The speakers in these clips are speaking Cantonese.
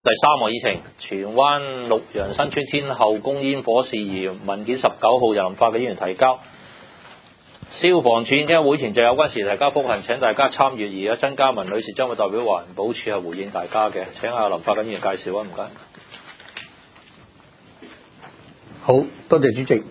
第3項議程，荃灣綠楊新村天后宮煙火事宜文件19號由林法嘅議員提交，消防處已經會前就有關事提交覆函，請大家參閱。而家曾嘉文女士將會代表環保署係回應大家嘅，請阿林法嘅議員介紹啊，唔該。 好多謝主席。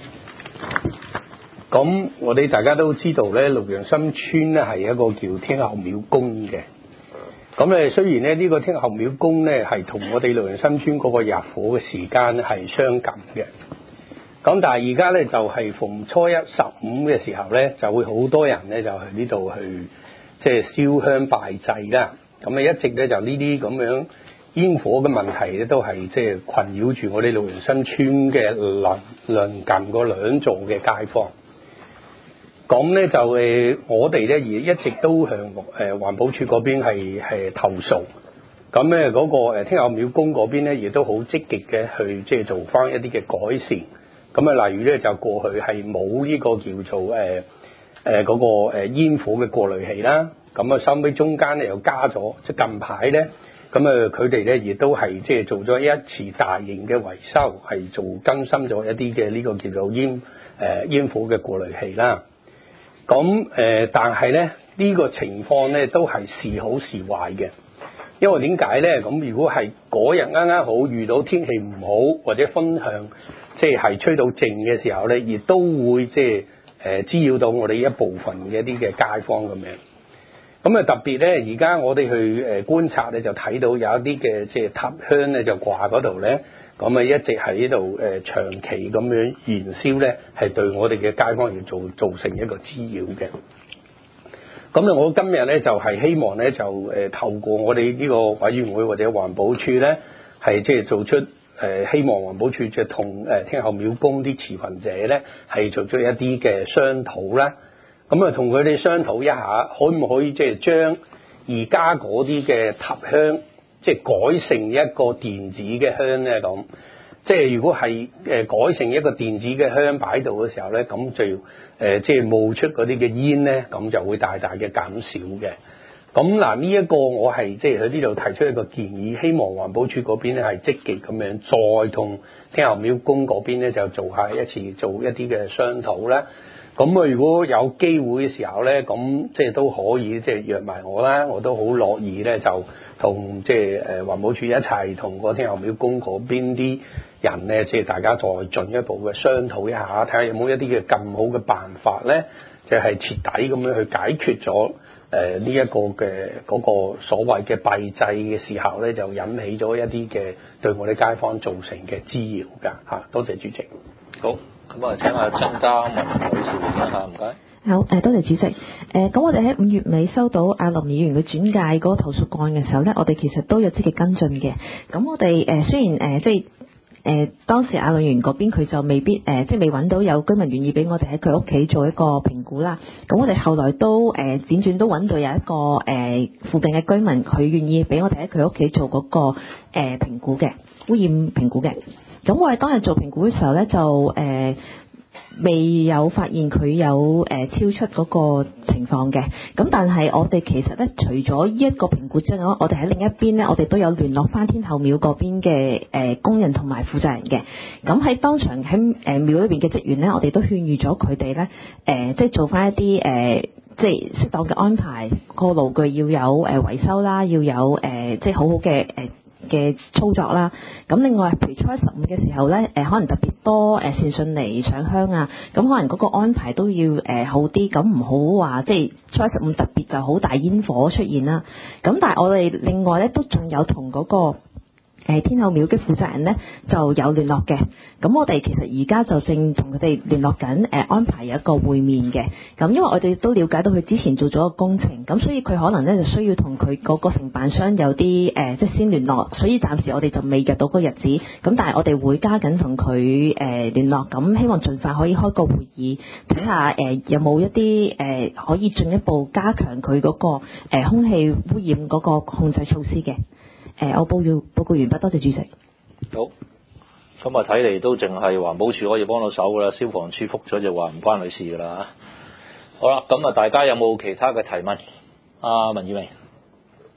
咁我哋大家都知道咧，綠楊新村咧係一個叫天后廟宮嘅。咁咧雖然咧呢個天后廟宮咧係同我哋綠楊新村嗰個入火嘅時間係相近嘅。咁但係而家咧就係逢初一15嘅時候咧，就會好多人咧就去呢度去即係燒香拜祭啦。咁啊一直咧就呢啲咁樣煙火嘅問題咧，都係即係困擾住我哋綠楊新村嘅鄰近嗰2座嘅街坊。咁咧就我哋咧而一直都向環保署嗰邊係投訴。咁咧嗰個天后廟宮嗰邊咧，亦都好積極嘅去即係做翻一啲嘅改善。咁啊，例如咧就過去係冇呢個叫做嗰個煙火嘅過濾器啦。咁啊，收尾中間咧又加咗，即係近排咧，咁啊佢哋咧亦都係即係做咗一次大型嘅維修，係做更新咗一啲嘅呢個叫做煙火嘅過濾器啦。咁但係咧呢個情況咧都係時好時壞嘅，因為點解咧？咁如果係嗰日啱啱好遇到天氣唔好，或者風向即係吹到靜嘅時候咧，亦都會即係滋擾到我哋一部分嘅一啲嘅街坊咁樣。咁啊特別咧，而家我哋去觀察咧，就睇到有一啲嘅即係塔香咧就掛嗰度咧，咁啊一直喺度長期咁樣燃燒咧，係對我哋嘅街坊要造成一個滋擾嘅。咁我今日咧就係希望咧就透過我哋呢個委員會或者環保署咧，係即係做出希望環保署就同天后廟宮啲持份者咧係做出一啲嘅商討啦。咁啊同佢哋商討一下，可唔可以即係將而家嗰啲嘅塔香即係改成一個電子嘅香咧？咁即係如果係改成一個電子嘅香擺度嘅時候咧，咁就即係冒出嗰啲嘅煙咧，咁就會大大嘅減少嘅。咁嗱呢一個我係即係喺呢度提出一個建議，希望環保署嗰邊咧係積極咁樣再同天后廟宮嗰邊咧就做一啲嘅商討啦。咁啊如果有機會嘅時候咧，咁即係都可以即係約埋我啦，我都好樂意咧就同即係環保署一齊同個天后廟宮嗰邊啲人咧，即係大家再進一步嘅商討一下，睇下有冇一啲嘅更好嘅辦法咧，就係徹底咁樣去解決咗呢一個嘅嗰個所謂嘅閉祭嘅時候咧，就引起咗一啲嘅對我哋街坊造成嘅滋擾㗎嚇。多謝主席。 好，咁啊請阿曾嘉文女士回應一下，唔該。 好，多謝主席。咁我哋喺5月尾收到阿林議員嘅轉介嗰個投訴個案嘅時候咧，我哋其實都有積極跟進嘅。咁我哋雖然即係當時阿林議員嗰邊佢就未必即係未揾到有居民願意俾我哋喺佢屋企做一個評估啦。咁我哋後來都輾轉都揾到有一個附近嘅居民，佢願意俾我哋喺佢屋企做嗰個評估嘅污染評估嘅。咁我哋當日做評估嘅時候咧，就未有發現佢有超出嗰個情況嘅。咁但係我哋其實咧，除咗呢一個評估之外，我哋喺另一邊咧，我哋都有聯絡翻天后廟嗰邊嘅工人同埋負責人嘅。咁喺當場喺廟裏邊嘅職員咧，我哋都勸喻咗佢哋咧，即係做翻一啲即係適當嘅安排，個爐具要有維修啦，要有即係好好嘅操作啦。咁另外譬如初一15嘅時候咧，可能特別多善信嚟上香啊，咁可能嗰個安排都要好啲，咁唔好話即係初一15特別就好大煙火出現啦。咁但係我哋另外咧都仲有同嗰個天后廟嘅負責人咧就有聯絡嘅。咁我哋其實而家就正同佢哋聯絡緊，安排有一個會面嘅。咁因為我哋都了解到佢之前做咗個工程，咁所以佢可能咧就需要同佢嗰個承辦商有啲即係先聯絡，所以暫時我哋就未約到嗰個日子。咁但係我哋會加緊同佢聯絡，咁希望盡快可以開個會議，睇下有冇一啲可以進一步加強佢嗰個空氣污染嗰個控制措施嘅。我報告完畢，多謝主席。 好，咁啊睇嚟都淨係環保署可以幫到手噶啦，消防處覆咗就話唔關佢事噶啦。好啦，咁啊大家有冇其他嘅提問？阿文綺明。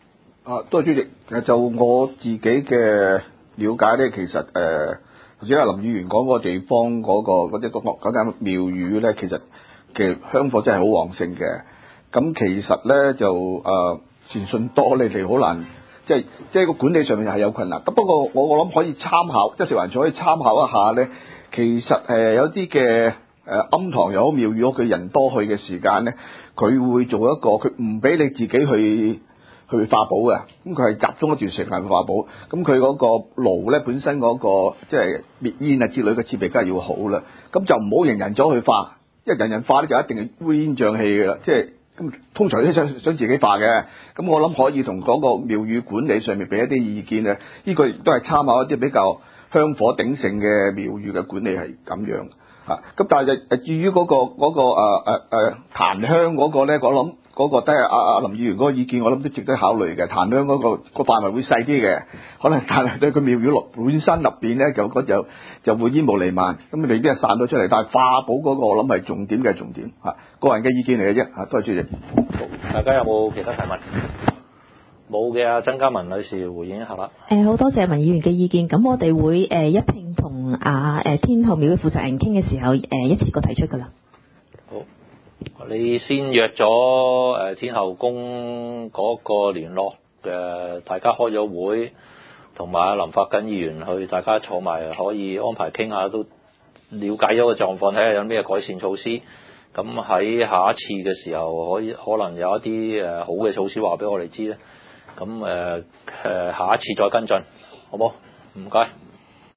多謝主席。就我自己嘅了解咧，其實頭先阿林議員講嗰個地方嗰間廟宇咧，其實香火真係好旺盛嘅。咁其實咧就善信多，你哋好難，即係個管理上面係有困難。咁不過我諗可以參考，即係食環署可以參考一下咧。其實有啲嘅庵堂又好廟宇，佢人多去嘅時間咧，佢會做一個，佢唔俾你自己去化寶嘅，咁佢係集中一段時間去化寶。咁佢嗰個爐咧本身嗰個即係滅煙啊之類嘅設備梗係要好啦。咁就唔好人人走去化，因為人人化咧就一定係烏煙瘴氣嘅啦。即係咁通常都想自己化嘅。咁我諗可以同嗰個廟宇管理上面俾一啲意見啊。呢個亦都係參考一啲比較香火鼎盛嘅廟宇嘅管理係咁樣嚇。咁但係至於嗰個檀香嗰個咧，我諗嗰個都係阿林議員嗰個意見，我諗都值得考慮嘅。檀香嗰個範圍會細啲嘅，可能但係對個廟宇本身入邊咧就會煙霧彌漫，咁未必係散到出嚟。但係化寶嗰個我諗係重點嘅重點嚇，個人嘅意見嚟嘅啫嚇。多謝主席。 大家有冇其他提問？冇嘅，阿曾嘉文女士回應一下啦。 好多謝文議員嘅意見，咁我哋會一併同天后廟嘅負責人傾嘅時候一次過提出㗎啦。 好，你先約咗天后宮嗰個聯絡大家開咗會，同埋阿林發瑾議員去，大家坐埋可以安排傾下，都了解咗個狀況，睇下有咩改善措施。咁喺下一次嘅時候，可能有一啲好嘅措施話俾我哋知咧。咁下一次再跟進，好冇？唔該。